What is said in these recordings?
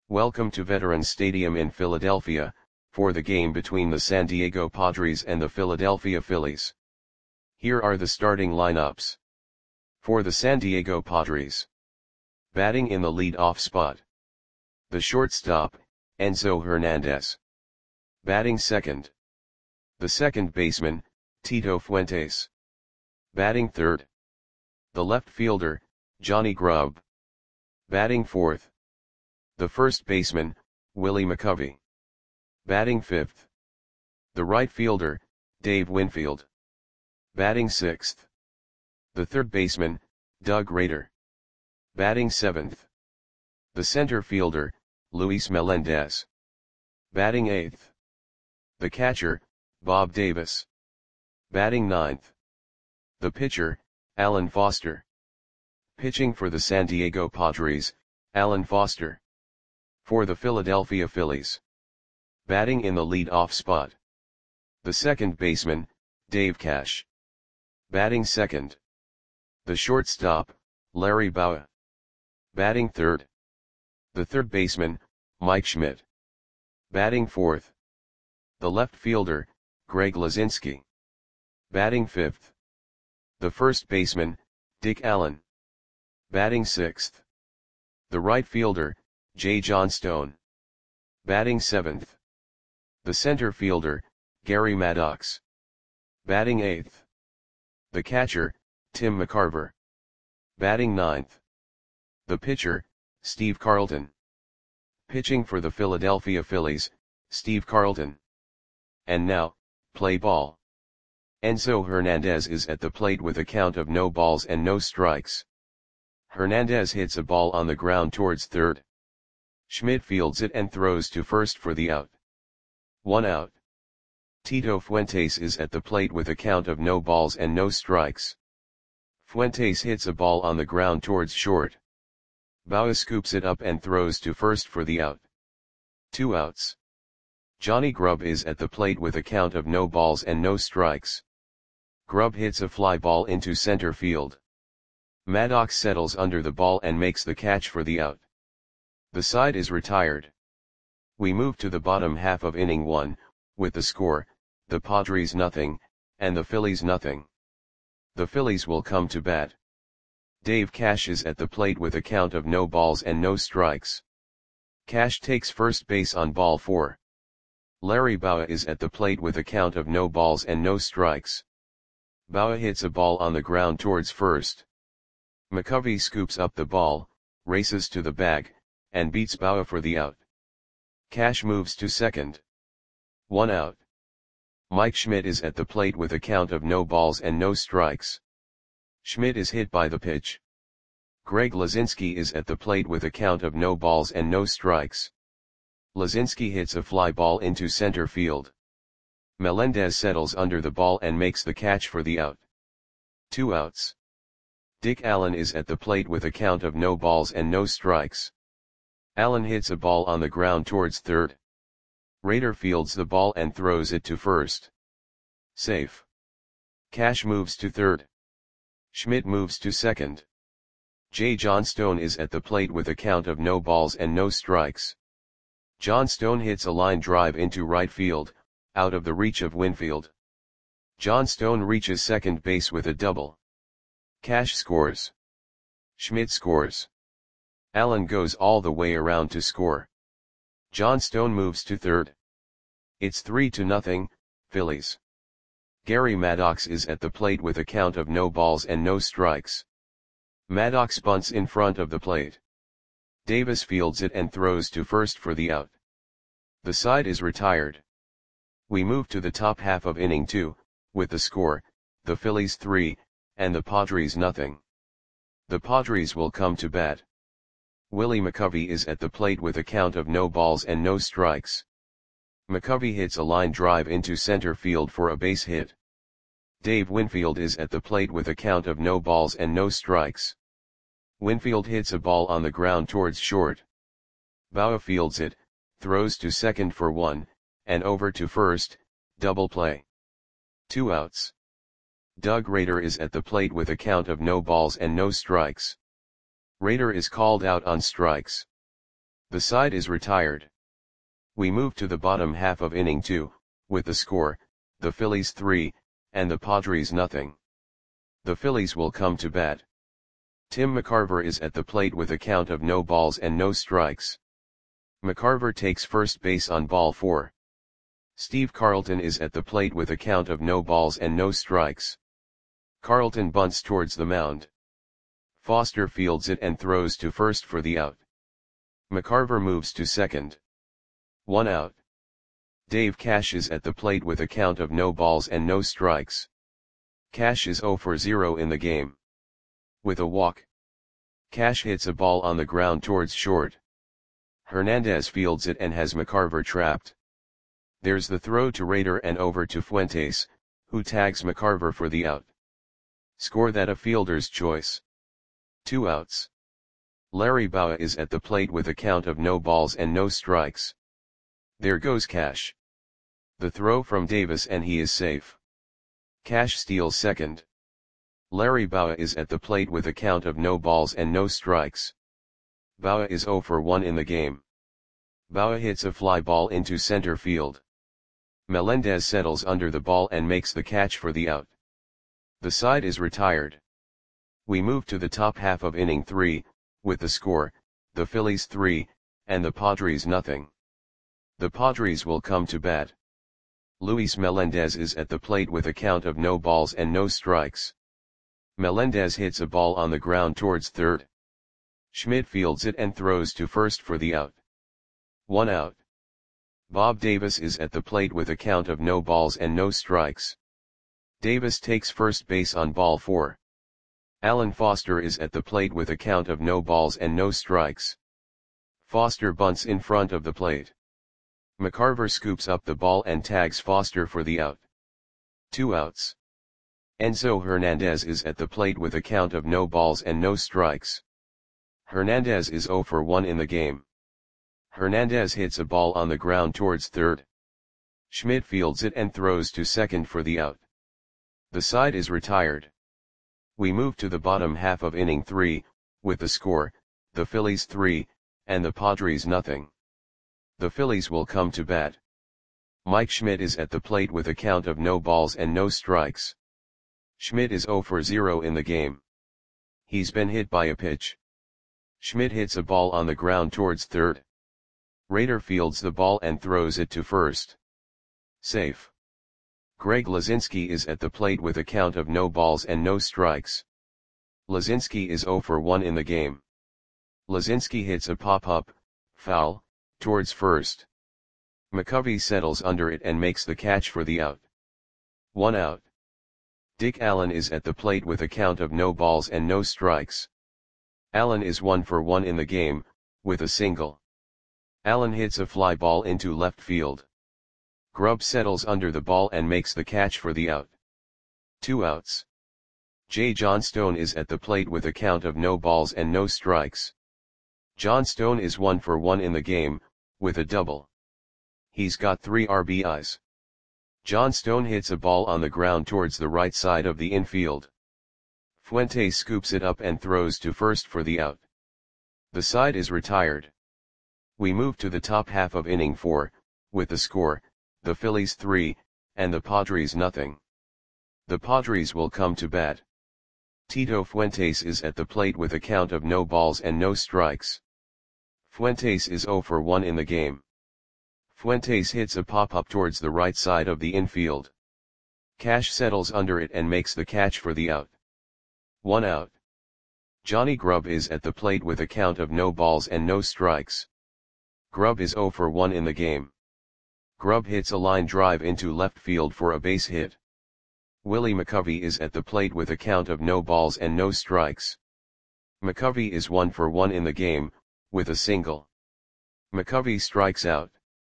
Welcome to Veterans Stadium in Philadelphia, for the game between the San Diego Padres and the Philadelphia Phillies. Here are the starting lineups. For the San Diego Padres. Batting in the lead-off spot. The shortstop, Enzo Hernandez. Batting second. The second baseman, Tito Fuentes. Batting third. The left fielder, Johnny Grubb. Batting fourth. The first baseman, Willie McCovey. Batting fifth. The right fielder, Dave Winfield. Batting sixth. The third baseman, Doug Rader. Batting seventh. The center fielder, Luis Melendez. Batting eighth. The catcher, Bob Davis. Batting ninth. The pitcher, Alan Foster. Pitching for the San Diego Padres, Alan Foster. For the Philadelphia Phillies. Batting in the lead-off spot. The second baseman, Dave Cash. Batting second. The shortstop, Larry Bowa. Batting third. The third baseman, Mike Schmidt. Batting fourth. The left fielder, Greg Luzinski. Batting fifth. The first baseman, Dick Allen. Batting sixth. The right fielder, J. John Stone. Batting seventh. The center fielder, Gary Maddox. Batting eighth. The catcher, Tim McCarver. Batting ninth. The pitcher, Steve Carlton. Pitching for the Philadelphia Phillies, Steve Carlton. And now, play ball. Enzo Hernandez is at the plate with a count of no balls and no strikes. Hernandez hits a ball on the ground towards third. Schmidt fields it and throws to first for the out. 1 out. Tito Fuentes is at the plate with a count of no balls and no strikes. Fuentes hits a ball on the ground towards short. Bowa scoops it up and throws to first for the out. 2 outs. Johnny Grubb is at the plate with a count of no balls and no strikes. Grubb hits a fly ball into center field. Maddox settles under the ball and makes the catch for the out. The side is retired. We move to the bottom half of inning 1, with the score, the Padres nothing, and the Phillies nothing. The Phillies will come to bat. Dave Cash is at the plate with a count of no balls and no strikes. Cash takes first base on ball 4. Larry Bowa is at the plate with a count of no balls and no strikes. Bowa hits a ball on the ground towards first. McCovey scoops up the ball, races to the bag, and beats Bowa for the out. Cash moves to second. 1 out. Mike Schmidt is at the plate with a count of no balls and no strikes. Schmidt is hit by the pitch. Greg Luzinski is at the plate with a count of no balls and no strikes. Luzinski hits a fly ball into center field. Melendez settles under the ball and makes the catch for the out. 2 outs. Dick Allen is at the plate with a count of no balls and no strikes. Allen hits a ball on the ground towards third. Rader fields the ball and throws it to first. Safe. Cash moves to third. Schmidt moves to second. J. John Stone is at the plate with a count of no balls and no strikes. John Stone hits a line drive into right field, out of the reach of Winfield. John Stone reaches second base with a double. Cash scores. Schmidt scores. Allen goes all the way around to score. John Stone moves to third. It's 3-0, Phillies. Gary Maddox is at the plate with a count of no balls and no strikes. Maddox bunts in front of the plate. Davis fields it and throws to first for the out. The side is retired. We move to the top half of inning 2, with the score, the Phillies 3, and the Padres nothing. The Padres will come to bat. Willie McCovey is at the plate with a count of no balls and no strikes. McCovey hits a line drive into center field for a base hit. Dave Winfield is at the plate with a count of no balls and no strikes. Winfield hits a ball on the ground towards short. Bowa fields it, throws to second for 1, and over to first, double play. 2 outs. Doug Rader is at the plate with a count of no balls and no strikes. Rader is called out on strikes. The side is retired. We move to the bottom half of inning 2, with the score, the Phillies 3, and the Padres nothing. The Phillies will come to bat. Tim McCarver is at the plate with a count of no balls and no strikes. McCarver takes first base on ball 4. Steve Carlton is at the plate with a count of no balls and no strikes. Carlton bunts towards the mound. Foster fields it and throws to first for the out. McCarver moves to second. 1 out. Dave Cash is at the plate with a count of no balls and no strikes. Cash is 0 for 0 in the game. With a walk, Cash hits a ball on the ground towards short. Hernandez fields it and has McCarver trapped. There's the throw to Rader and over to Fuentes, who tags McCarver for the out. Score that a fielder's choice. 2 outs. Larry Bowa is at the plate with a count of no balls and no strikes. There goes Cash. The throw from Davis and he is safe. Cash steals second. Larry Bowa is at the plate with a count of no balls and no strikes. Bowa is 0 for 1 in the game. Bowa hits a fly ball into center field. Melendez settles under the ball and makes the catch for the out. The side is retired. We move to the top half of inning 3, with the score, the Phillies 3, and the Padres nothing. The Padres will come to bat. Luis Melendez is at the plate with a count of no balls and no strikes. Melendez hits a ball on the ground towards third. Schmidt fields it and throws to first for the out. 1 out. Bob Davis is at the plate with a count of no balls and no strikes. Davis takes first base on ball 4. Alan Foster is at the plate with a count of no balls and no strikes. Foster bunts in front of the plate. McCarver scoops up the ball and tags Foster for the out. 2 outs. Enzo Hernandez is at the plate with a count of no balls and no strikes. Hernandez is 0 for 1 in the game. Hernandez hits a ball on the ground towards third. Schmidt fields it and throws to second for the out. The side is retired. We move to the bottom half of inning 3, with the score, the Phillies 3, and the Padres nothing. The Phillies will come to bat. Mike Schmidt is at the plate with a count of no balls and no strikes. Schmidt is 0 for 0 in the game. He's been hit by a pitch. Schmidt hits a ball on the ground towards third. Rader fields the ball and throws it to first. Safe. Greg Lazinski is at the plate with a count of no balls and no strikes. Lazinski is 0 for 1 in the game. Lazinski hits a pop-up, foul, towards first. McCovey settles under it and makes the catch for the out. 1 out. Dick Allen is at the plate with a count of no balls and no strikes. Allen is 1 for 1 in the game, with a single. Allen hits a fly ball into left field. Grubb settles under the ball and makes the catch for the out. 2 outs. Jay Johnstone is at the plate with a count of no balls and no strikes. Johnstone is 1 for 1 in the game, with a double. He's got 3 RBIs. Johnstone hits a ball on the ground towards the right side of the infield. Fuentes scoops it up and throws to first for the out. The side is retired. We move to the top half of inning 4, with the score, the Phillies 3, and the Padres nothing. The Padres will come to bat. Tito Fuentes is at the plate with a count of no balls and no strikes. Fuentes is 0 for 1 in the game. Fuentes hits a pop-up towards the right side of the infield. Cash settles under it and makes the catch for the out. 1 out. Johnny Grubb is at the plate with a count of no balls and no strikes. Grubb is 0 for 1 in the game. Grubb hits a line drive into left field for a base hit. Willie McCovey is at the plate with a count of no balls and no strikes. McCovey is 1 for 1 in the game, with a single. McCovey strikes out.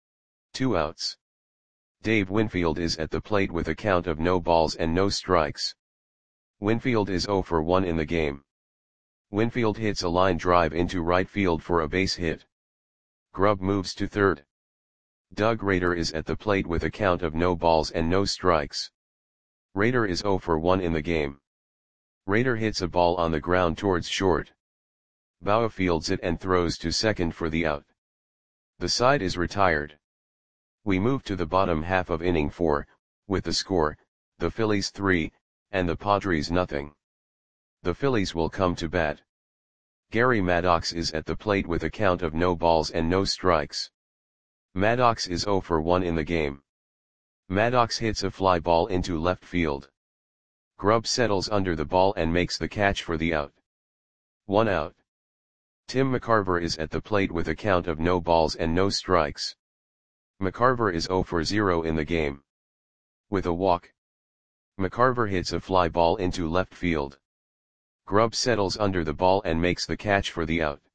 2 outs. Dave Winfield is at the plate with a count of no balls and no strikes. Winfield is 0 for 1 in the game. Winfield hits a line drive into right field for a base hit. Grubb moves to third. Doug Rader is at the plate with a count of no balls and no strikes. Rader is 0 for 1 in the game. Rader hits a ball on the ground towards short. Bowa fields it and throws to second for the out. The side is retired. We move to the bottom half of inning 4, with the score, the Phillies 3, and the Padres nothing. The Phillies will come to bat. Gary Maddox is at the plate with a count of no balls and no strikes. Maddox is 0 for 1 in the game. Maddox hits a fly ball into left field. Grubb settles under the ball and makes the catch for the out. 1 out. Tim McCarver is at the plate with a count of no balls and no strikes. McCarver is 0 for 0 in the game. With a walk. McCarver hits a fly ball into left field. Grubb settles under the ball and makes the catch for the out.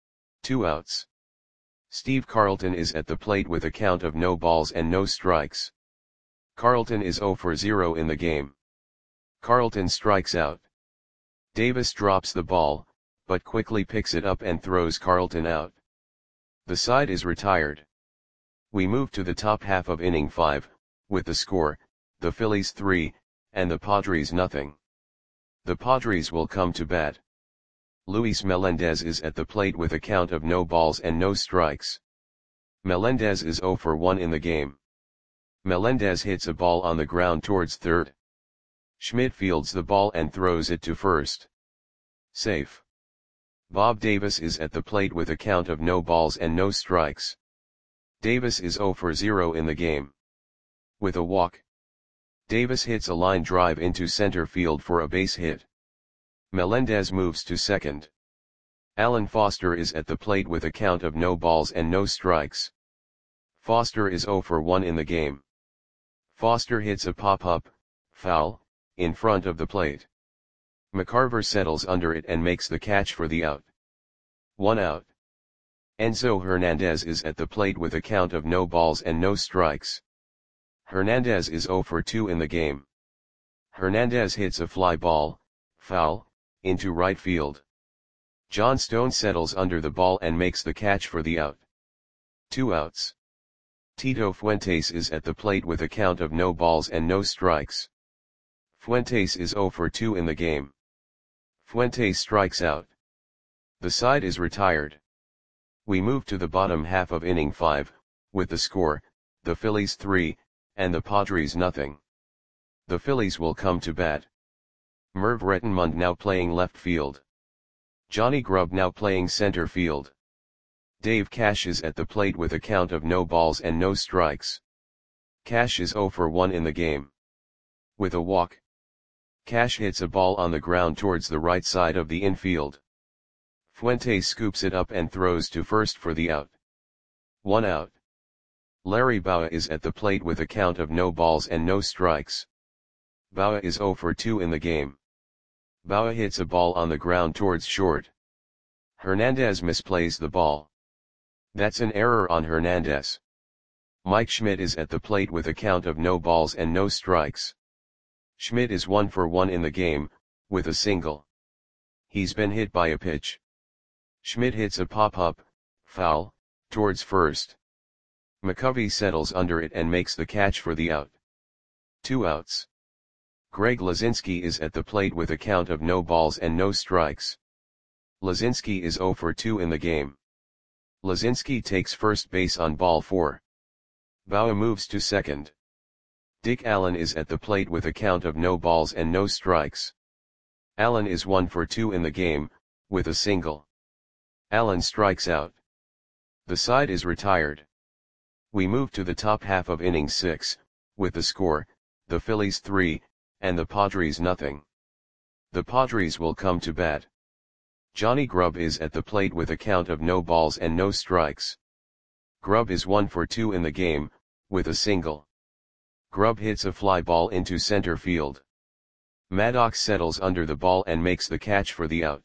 2 outs. Steve Carlton is at the plate with a count of no balls and no strikes. Carlton is 0 for 0 in the game. Carlton strikes out. Davis drops the ball, but quickly picks it up and throws Carlton out. The side is retired. We move to the top half of inning 5, with the score, the Phillies 3, and the Padres nothing. The Padres will come to bat. Luis Melendez is at the plate with a count of no balls and no strikes. Melendez is 0 for 1 in the game. Melendez hits a ball on the ground towards third. Schmidt fields the ball and throws it to first. Safe. Bob Davis is at the plate with a count of no balls and no strikes. Davis is 0 for 0 in the game. With a walk. Davis hits a line drive into center field for a base hit. Melendez moves to second. Alan Foster is at the plate with a count of no balls and no strikes. Foster is 0 for 1 in the game. Foster hits a pop-up, foul, in front of the plate. McCarver settles under it and makes the catch for the out. 1 out. Enzo Hernandez is at the plate with a count of no balls and no strikes. Hernandez is 0 for 2 in the game. Hernandez hits a fly ball, foul, into right field. John Stone settles under the ball and makes the catch for the out. 2 outs. Tito Fuentes is at the plate with a count of no balls and no strikes. Fuentes is 0 for 2 in the game. Fuentes strikes out. The side is retired. We move to the bottom half of inning 5, with the score, the Phillies 3, and the Padres nothing. The Phillies will come to bat. Merv Rettenmund now playing left field. Johnny Grubb now playing center field. Dave Cash is at the plate with a count of no balls and no strikes. Cash is 0 for 1 in the game. With a walk. Cash hits a ball on the ground towards the right side of the infield. Fuentes scoops it up and throws to first for the out. 1 out. Larry Bowa is at the plate with a count of no balls and no strikes. Bowa is 0 for 2 in the game. Bowa hits a ball on the ground towards short. Hernandez misplays the ball. That's an error on Hernandez. Mike Schmidt is at the plate with a count of no balls and no strikes. Schmidt is 1 for 1 in the game, with a single. He's been hit by a pitch. Schmidt hits a pop-up, foul, towards first. McCovey settles under it and makes the catch for the out. 2 outs. Greg Lazinski is at the plate with a count of no balls and no strikes. Lazinski is 0 for 2 in the game. Lazinski takes first base on ball 4. Bowa moves to second. Dick Allen is at the plate with a count of no balls and no strikes. Allen is 1 for 2 in the game, with a single. Allen strikes out. The side is retired. We move to the top half of inning 6, with the score, the Phillies 3, and the Padres nothing. The Padres will come to bat. Johnny Grubb is at the plate with a count of no balls and no strikes. Grubb is 1 for 2 in the game, with a single. Grubb hits a fly ball into center field. Maddox settles under the ball and makes the catch for the out.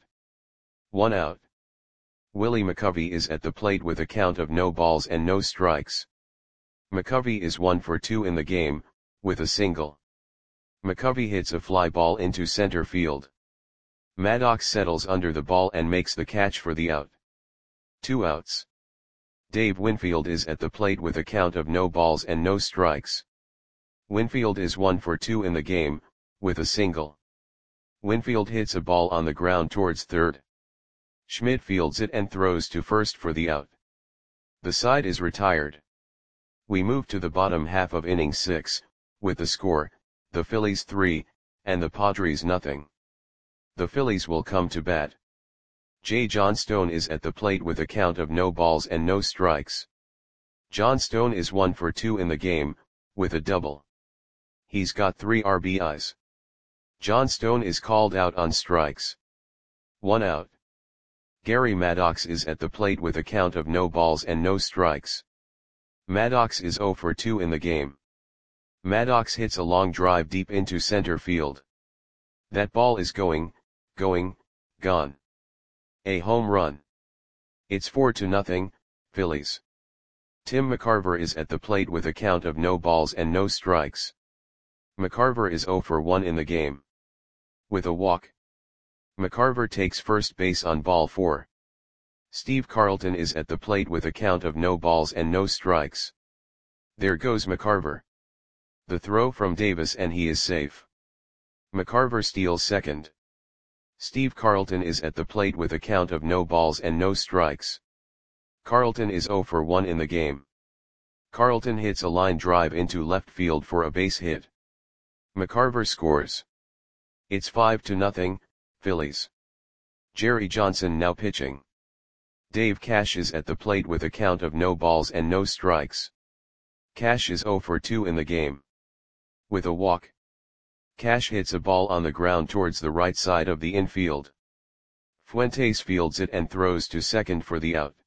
1 out. Willie McCovey is at the plate with a count of no balls and no strikes. McCovey is 1 for 2 in the game, with a single. McCovey hits a fly ball into center field. Maddox settles under the ball and makes the catch for the out. 2 outs. Dave Winfield is at the plate with a count of no balls and no strikes. Winfield is 1 for 2 in the game, with a single. Winfield hits a ball on the ground towards third. Schmidt fields it and throws to first for the out. The side is retired. We move to the bottom half of inning 6, with the score, the Phillies 3, and the Padres nothing. The Phillies will come to bat. Jay Johnstone is at the plate with a count of no balls and no strikes. Johnstone is 1 for 2 in the game, with a double. He's got 3 RBIs. Johnstone is called out on strikes. 1 out. Gary Maddox is at the plate with a count of no balls and no strikes. Maddox is 0 for 2 in the game. Maddox hits a long drive deep into center field. That ball is gone. A home run. It's 4-0, Phillies. Tim McCarver is at the plate with a count of no balls and no strikes. McCarver is 0 for 1 in the game. With a walk. McCarver takes first base on ball 4. Steve Carlton is at the plate with a count of no balls and no strikes. There goes McCarver. The throw from Davis and he is safe. McCarver steals second. Steve Carlton is at the plate with a count of no balls and no strikes. Carlton is 0 for 1 in the game. Carlton hits a line drive into left field for a base hit. McCarver scores. It's 5-0, Phillies. Jerry Johnson now pitching. Dave Cash is at the plate with a count of no balls and no strikes. Cash is 0 for 2 in the game. With a walk. Cash hits a ball on the ground towards the right side of the infield. Fuentes fields it and throws to second for the out.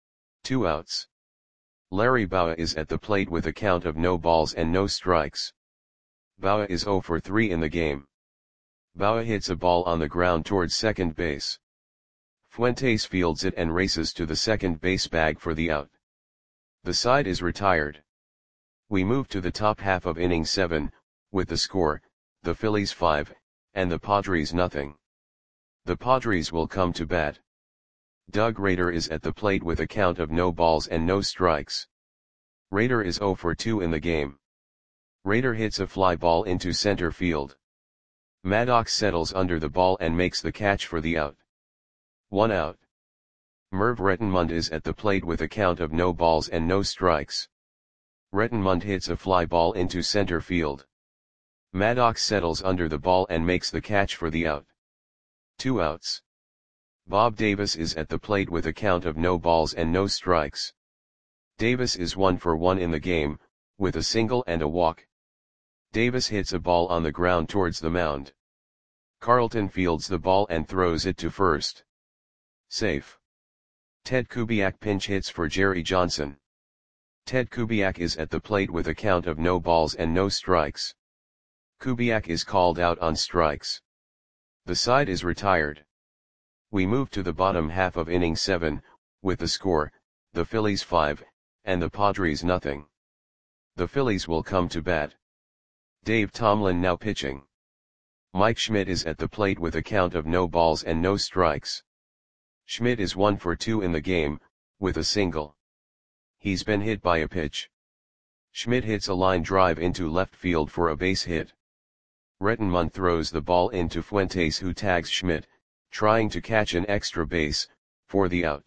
2 outs. Larry Bowa is at the plate with a count of no balls and no strikes. Bowa is 0 for 3 in the game. Bowa hits a ball on the ground towards second base. Fuentes fields it and races to the second base bag for the out. The side is retired. We move to the top half of inning 7, with the score, the Phillies 5, and the Padres nothing. The Padres will come to bat. Doug Rader is at the plate with a count of no balls and no strikes. Rader is 0 for 2 in the game. Rader hits a fly ball into center field. Maddox settles under the ball and makes the catch for the out. 1 out. Merv Rettenmund is at the plate with a count of no balls and no strikes. Rettenmund hits a fly ball into center field. Maddox settles under the ball and makes the catch for the out. 2 outs. Bob Davis is at the plate with a count of no balls and no strikes. Davis is 1 for 1 in the game, with a single and a walk. Davis hits a ball on the ground towards the mound. Carlton fields the ball and throws it to first. Safe. Ted Kubiak pinch hits for Jerry Johnson. Ted Kubiak is at the plate with a count of no balls and no strikes. Kubiak is called out on strikes. The side is retired. We move to the bottom half of inning 7, with the score, the Phillies 5, and the Padres nothing. The Phillies will come to bat. Dave Tomlin now pitching. Mike Schmidt is at the plate with a count of no balls and no strikes. Schmidt is 1 for 2 in the game, with a single. He's been hit by a pitch. Schmidt hits a line drive into left field for a base hit. Rettenmund throws the ball into Fuentes, who tags Schmidt, trying to catch an extra base, for the out.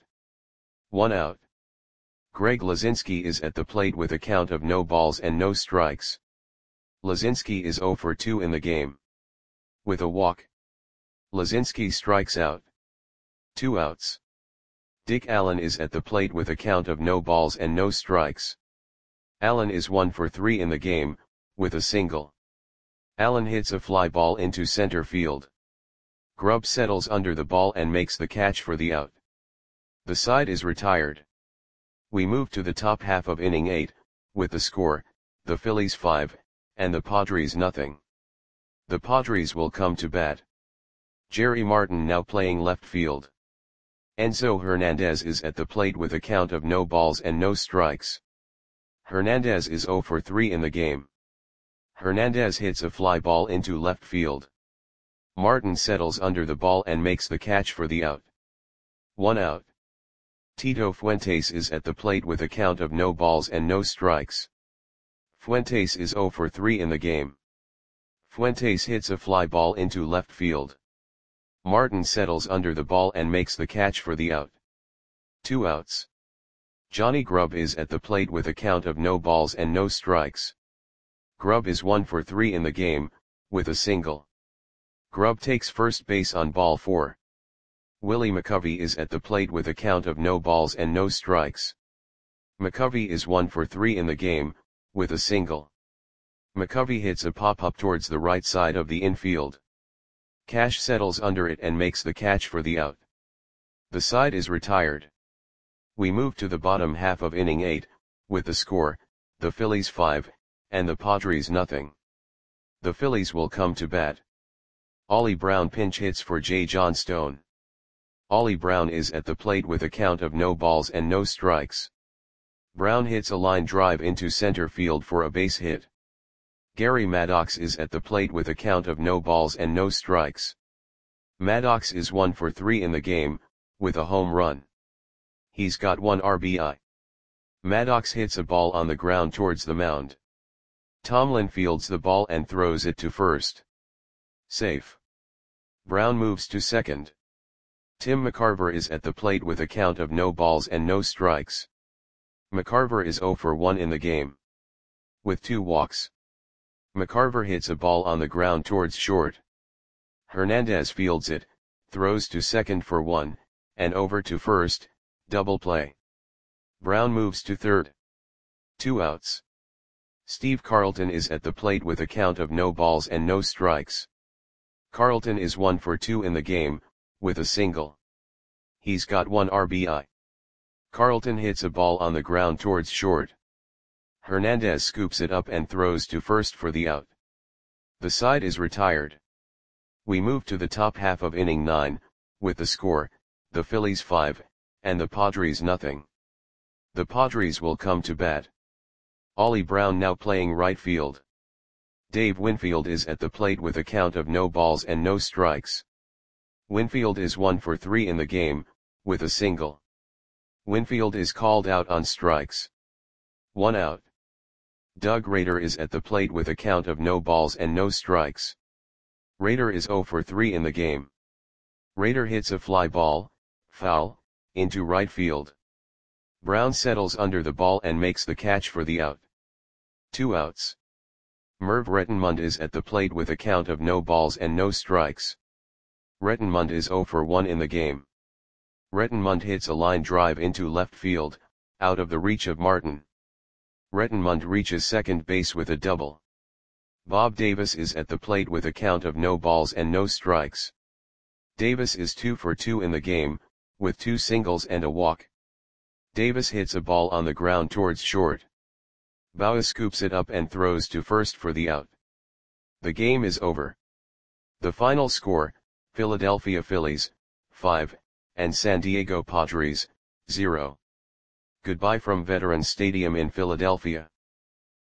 1 out. Greg Lazinski is at the plate with a count of no balls and no strikes. Lazinski is 0 for 2 in the game. With a walk. Lazinski strikes out. 2 outs. Dick Allen is at the plate with a count of no balls and no strikes. Allen is 1 for 3 in the game, with a single. Allen hits a fly ball into center field. Grubb settles under the ball and makes the catch for the out. The side is retired. We move to the top half of inning 8, with the score, the Phillies 5, and the Padres nothing. The Padres will come to bat. Jerry Martin now playing left field. Enzo Hernandez is at the plate with a count of no balls and no strikes. Hernandez is 0 for 3 in the game. Hernandez hits a fly ball into left field. Martin settles under the ball and makes the catch for the out. 1 out. Tito Fuentes is at the plate with a count of no balls and no strikes. Fuentes is 0 for 3 in the game. Fuentes hits a fly ball into left field. Martin settles under the ball and makes the catch for the out. 2 outs. Johnny Grubb is at the plate with a count of no balls and no strikes. Grubb is 1 for 3 in the game, with a single. Grubb takes first base on ball 4. Willie McCovey is at the plate with a count of no balls and no strikes. McCovey is 1 for 3 in the game, with a single. McCovey hits a pop-up towards the right side of the infield. Cash settles under it and makes the catch for the out. The side is retired. We move to the bottom half of inning 8, with the score, the Phillies 5, and the Padres nothing. The Phillies will come to bat. Ollie Brown pinch hits for J. John Stone. Ollie Brown is at the plate with a count of no balls and no strikes. Brown hits a line drive into center field for a base hit. Gary Maddox is at the plate with a count of no balls and no strikes. Maddox is 1 for 3 in the game, with a home run. He's got 1 RBI. Maddox hits a ball on the ground towards the mound. Tomlin fields the ball and throws it to first. Safe. Brown moves to second. Tim McCarver is at the plate with a count of no balls and no strikes. McCarver is 0 for 1 in the game. With 2 walks. McCarver hits a ball on the ground towards short. Hernandez fields it, throws to second for 1, and over to first, double play. Brown moves to third. 2 outs. Steve Carlton is at the plate with a count of no balls and no strikes. Carlton is 1 for 2 in the game, with a single. He's got 1 RBI. Carlton hits a ball on the ground towards short. Hernandez scoops it up and throws to first for the out. The side is retired. We move to the top half of inning 9, with the score, the Phillies 5, and the Padres nothing. The Padres will come to bat. Ollie Brown now playing right field. Dave Winfield is at the plate with a count of no balls and no strikes. Winfield is 1 for 3 in the game, with a single. Winfield is called out on strikes. 1 out. Doug Rader is at the plate with a count of no balls and no strikes. Rader is 0 for 3 in the game. Rader hits a fly ball, foul, into right field. Brown settles under the ball and makes the catch for the out. 2 outs. Merv Rettenmund is at the plate with a count of no balls and no strikes. Rettenmund is 0 for 1 in the game. Rettenmund hits a line drive into left field, out of the reach of Martin. Rettenmund reaches second base with a double. Bob Davis is at the plate with a count of no balls and no strikes. Davis is 2 for 2 in the game, with 2 singles and a walk. Davis hits a ball on the ground towards short. Bauer scoops it up and throws to first for the out. The game is over. The final score, Philadelphia Phillies, 5, and San Diego Padres, 0. Goodbye from Veterans Stadium in Philadelphia.